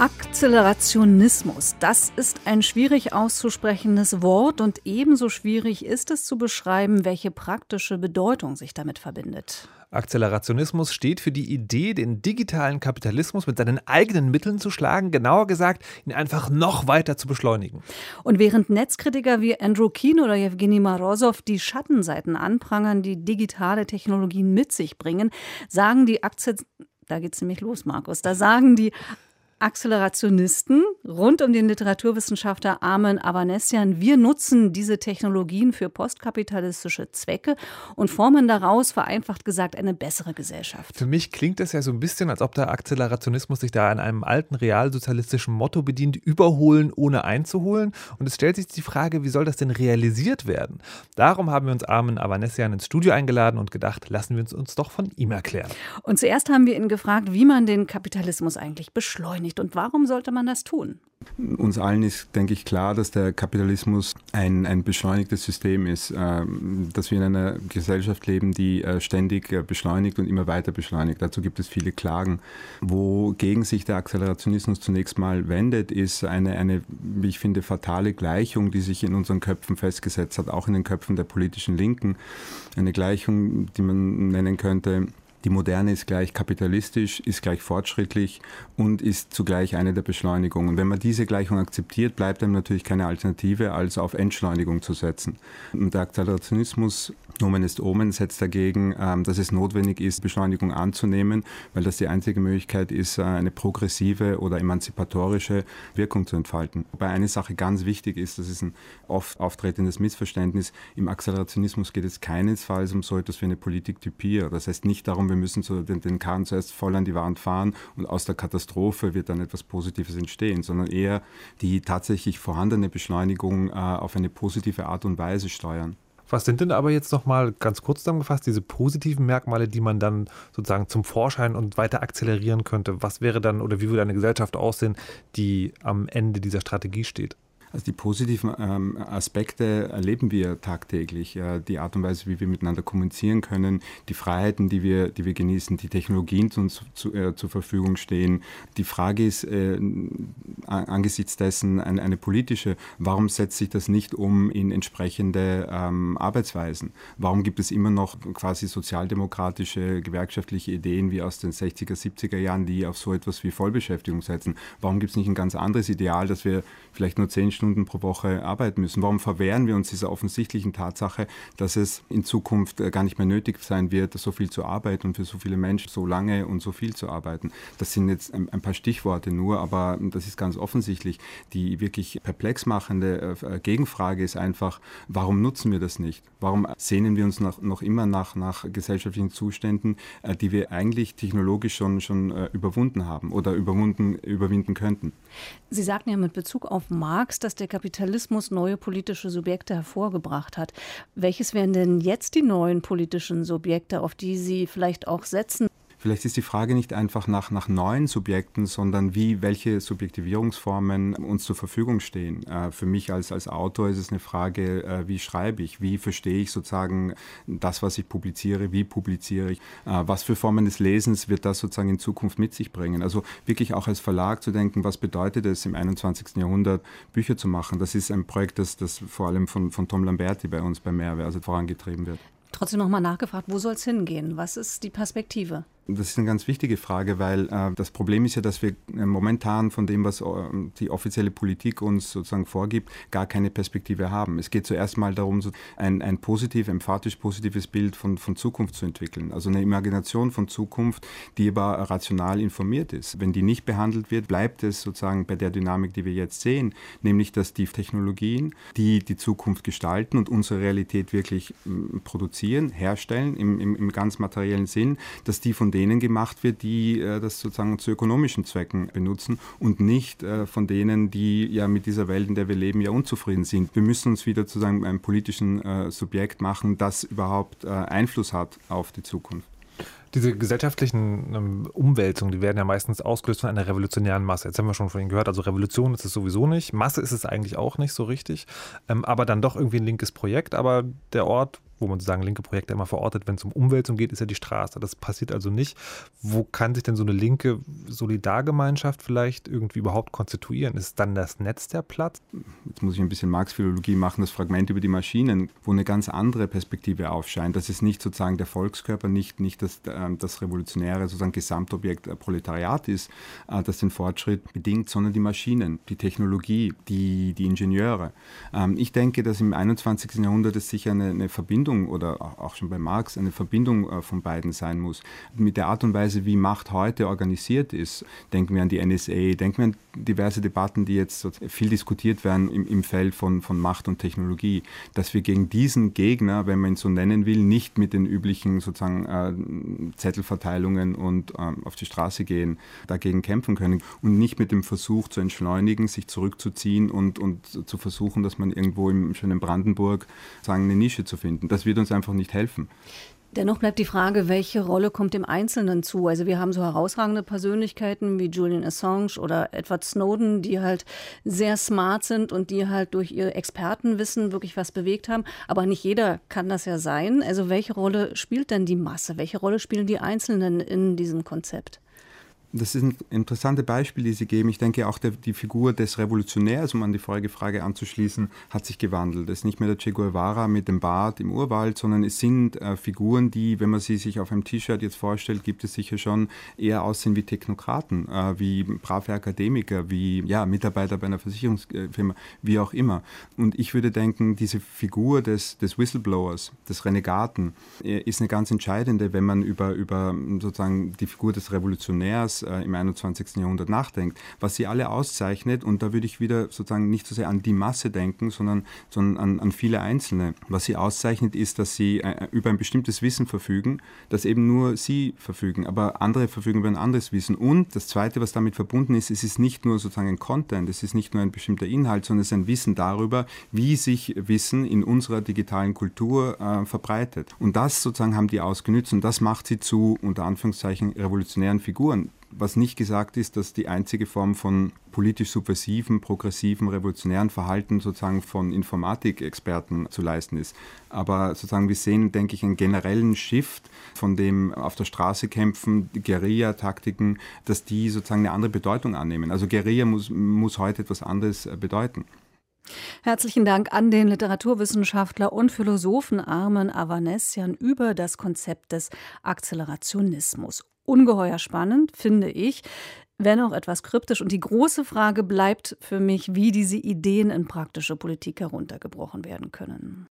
Akzelerationismus, das ist ein schwierig auszusprechendes Wort und ebenso schwierig ist es zu beschreiben, welche praktische Bedeutung sich damit verbindet. Akzelerationismus steht für die Idee, den digitalen Kapitalismus mit seinen eigenen Mitteln zu schlagen, genauer gesagt, ihn einfach noch weiter zu beschleunigen. Und während Netzkritiker wie Andrew Keen oder Jewgeni Morozov die Schattenseiten anprangern, die digitale Technologien mit sich bringen, sagen die da geht's nämlich los, Markus, da sagen die Akzelerationisten rund um den Literaturwissenschaftler Armen Avanesian, wir nutzen diese Technologien für postkapitalistische Zwecke und formen daraus, vereinfacht gesagt, eine bessere Gesellschaft. Für mich klingt es ja so ein bisschen, als ob der Akzelerationismus sich da an einem alten realsozialistischen Motto bedient, überholen ohne einzuholen. Und es stellt sich die Frage, wie soll das denn realisiert werden? Darum haben wir uns Armen Avanesian ins Studio eingeladen und gedacht, lassen wir uns doch von ihm erklären. Und zuerst haben wir ihn gefragt, wie man den Kapitalismus eigentlich beschleunigt. Und warum sollte man das tun? Uns allen ist, denke ich, klar, dass der Kapitalismus ein beschleunigtes System ist, dass wir in einer Gesellschaft leben, die ständig beschleunigt und immer weiter beschleunigt. Dazu gibt es viele Klagen. Wogegen sich der Akzelerationismus zunächst mal wendet, ist eine, wie ich finde, fatale Gleichung, die sich in unseren Köpfen festgesetzt hat, auch in den Köpfen der politischen Linken. Eine Gleichung, die man nennen könnte: Die Moderne ist gleich kapitalistisch, ist gleich fortschrittlich und ist zugleich eine der Beschleunigungen. Wenn man diese Gleichung akzeptiert, bleibt einem natürlich keine Alternative, als auf Entschleunigung zu setzen. Und der Akzelerationismus, Nomen est Omen, setzt dagegen, dass es notwendig ist, Beschleunigung anzunehmen, weil das die einzige Möglichkeit ist, eine progressive oder emanzipatorische Wirkung zu entfalten. Wobei eine Sache ganz wichtig ist, das ist ein oft auftretendes Missverständnis: Im Akzelerationismus geht es keinesfalls um so etwas wie eine Politiktypie. Das heißt nicht darum, wir müssen den Karren zuerst voll an die Wand fahren und aus der Katastrophe wird dann etwas Positives entstehen, sondern eher die tatsächlich vorhandene Beschleunigung auf eine positive Art und Weise steuern. Was sind denn aber jetzt nochmal ganz kurz zusammengefasst diese positiven Merkmale, die man dann sozusagen zum Vorschein und weiter akzelerieren könnte? Was wäre dann oder wie würde eine Gesellschaft aussehen, die am Ende dieser Strategie steht? Also die positiven Aspekte erleben wir tagtäglich. Die Art und Weise, wie wir miteinander kommunizieren können, die Freiheiten, die wir genießen, die Technologien, die uns zur Verfügung stehen. Die Frage ist angesichts dessen eine politische: Warum setzt sich das nicht um in entsprechende Arbeitsweisen? Warum gibt es immer noch quasi sozialdemokratische, gewerkschaftliche Ideen wie aus den 60er, 70er Jahren, die auf so etwas wie Vollbeschäftigung setzen? Warum gibt es nicht ein ganz anderes Ideal, dass wir vielleicht nur 10 Stunden pro Woche arbeiten müssen? Warum verwehren wir uns dieser offensichtlichen Tatsache, dass es in Zukunft gar nicht mehr nötig sein wird, so viel zu arbeiten und für so viele Menschen so lange und so viel zu arbeiten? Das sind jetzt ein paar Stichworte nur, aber das ist ganz offensichtlich. Die wirklich perplex machende Gegenfrage ist einfach: Warum nutzen wir das nicht? Warum sehnen wir uns noch immer nach gesellschaftlichen Zuständen, die wir eigentlich technologisch schon überwunden haben oder überwinden könnten? Sie sagten ja mit Bezug auf Marx, dass der Kapitalismus neue politische Subjekte hervorgebracht hat. Welches wären denn jetzt die neuen politischen Subjekte, auf die Sie vielleicht auch setzen? Vielleicht ist die Frage nicht einfach nach neuen Subjekten, sondern welche Subjektivierungsformen uns zur Verfügung stehen. Für mich als Autor ist es eine Frage, wie schreibe ich, wie verstehe ich sozusagen das, was ich publiziere, wie publiziere ich, was für Formen des Lesens wird das sozusagen in Zukunft mit sich bringen. Also wirklich auch als Verlag zu denken, was bedeutet es im 21. Jahrhundert, Bücher zu machen. Das ist ein Projekt, das vor allem von Tom Lamberti bei uns bei Mehrwert vorangetrieben wird. Trotzdem nochmal nachgefragt, wo soll es hingehen? Was ist die Perspektive? Das ist eine ganz wichtige Frage, weil das Problem ist ja, dass wir momentan von dem, was die offizielle Politik uns sozusagen vorgibt, gar keine Perspektive haben. Es geht zuerst mal darum, so ein emphatisch positives Bild von Zukunft zu entwickeln. Also eine Imagination von Zukunft, die aber rational informiert ist. Wenn die nicht behandelt wird, bleibt es sozusagen bei der Dynamik, die wir jetzt sehen, nämlich dass die Technologien, die Zukunft gestalten und unsere Realität wirklich produzieren, herstellen, im ganz materiellen Sinn, dass die von denen gemacht wird, die das sozusagen zu ökonomischen Zwecken benutzen und nicht von denen, die ja mit dieser Welt, in der wir leben, ja unzufrieden sind. Wir müssen uns wieder zu einem politischen Subjekt machen, das überhaupt Einfluss hat auf die Zukunft. Diese gesellschaftlichen Umwälzungen, die werden ja meistens ausgelöst von einer revolutionären Masse. Jetzt haben wir schon von Ihnen gehört, also Revolution ist es sowieso nicht, Masse ist es eigentlich auch nicht so richtig, aber dann doch irgendwie ein linkes Projekt. Aber der Ort, wo man sozusagen linke Projekte immer verortet, wenn es um Umwälzung geht, ist ja die Straße. Das passiert also nicht. Wo kann sich denn so eine linke Solidargemeinschaft vielleicht irgendwie überhaupt konstituieren? Ist dann das Netz der Platz? Jetzt muss ich ein bisschen Marx-Philologie machen, das Fragment über die Maschinen, wo eine ganz andere Perspektive aufscheint. Das ist nicht sozusagen der Volkskörper, nicht das revolutionäre sozusagen Gesamtobjekt Proletariat ist, das den Fortschritt bedingt, sondern die Maschinen, die Technologie, die Ingenieure. Ich denke, dass im 21. Jahrhundert es sicher eine Verbindung oder auch schon bei Marx eine Verbindung von beiden sein muss. Mit der Art und Weise, wie Macht heute organisiert ist, denken wir an die NSA, denken wir an diverse Debatten, die jetzt viel diskutiert werden im Feld von Macht und Technologie, dass wir gegen diesen Gegner, wenn man ihn so nennen will, nicht mit den üblichen sozusagen Zettelverteilungen und auf die Straße gehen, dagegen kämpfen können und nicht mit dem Versuch zu entschleunigen, sich zurückzuziehen und zu versuchen, dass man irgendwo im schönen Brandenburg sagen, eine Nische zu finden. Das wird uns einfach nicht helfen. Dennoch bleibt die Frage, welche Rolle kommt dem Einzelnen zu? Also wir haben so herausragende Persönlichkeiten wie Julian Assange oder Edward Snowden, die halt sehr smart sind und die halt durch ihr Expertenwissen wirklich was bewegt haben. Aber nicht jeder kann das ja sein. Also welche Rolle spielt denn die Masse? Welche Rolle spielen die Einzelnen in diesem Konzept? Das sind interessante Beispiele, die Sie geben. Ich denke auch, die Figur des Revolutionärs, um an die vorige Frage anzuschließen, hat sich gewandelt. Es ist nicht mehr der Che Guevara mit dem Bart im Urwald, sondern es sind Figuren, die, wenn man sie sich auf einem T-Shirt jetzt vorstellt, gibt es sicher schon eher aussehen wie Technokraten, wie brave Akademiker, wie Mitarbeiter bei einer Versicherungsfirma, wie auch immer. Und ich würde denken, diese Figur des Whistleblowers, des Renegaten, ist eine ganz entscheidende, wenn man über sozusagen die Figur des Revolutionärs im 21. Jahrhundert nachdenkt, was sie alle auszeichnet, und da würde ich wieder sozusagen nicht so sehr an die Masse denken, sondern an viele Einzelne. Was sie auszeichnet, ist, dass sie über ein bestimmtes Wissen verfügen, das eben nur sie verfügen, aber andere verfügen über ein anderes Wissen. Und das Zweite, was damit verbunden ist, es ist nicht nur sozusagen ein Content, es ist nicht nur ein bestimmter Inhalt, sondern es ist ein Wissen darüber, wie sich Wissen in unserer digitalen Kultur verbreitet. Und das sozusagen haben die ausgenützt und das macht sie zu, unter Anführungszeichen, revolutionären Figuren. Was nicht gesagt ist, dass die einzige Form von politisch subversiven, progressiven, revolutionären Verhalten sozusagen von Informatikexperten zu leisten ist. Aber sozusagen wir sehen, denke ich, einen generellen Shift von dem auf der Straße kämpfen, Guerilla-Taktiken, dass die sozusagen eine andere Bedeutung annehmen. Also Guerilla muss heute etwas anderes bedeuten. Herzlichen Dank an den Literaturwissenschaftler und Philosophen Armen Avanesian über das Konzept des Akzelerationismus. Ungeheuer spannend, finde ich, wenn auch etwas kryptisch. Und die große Frage bleibt für mich, wie diese Ideen in praktische Politik heruntergebrochen werden können.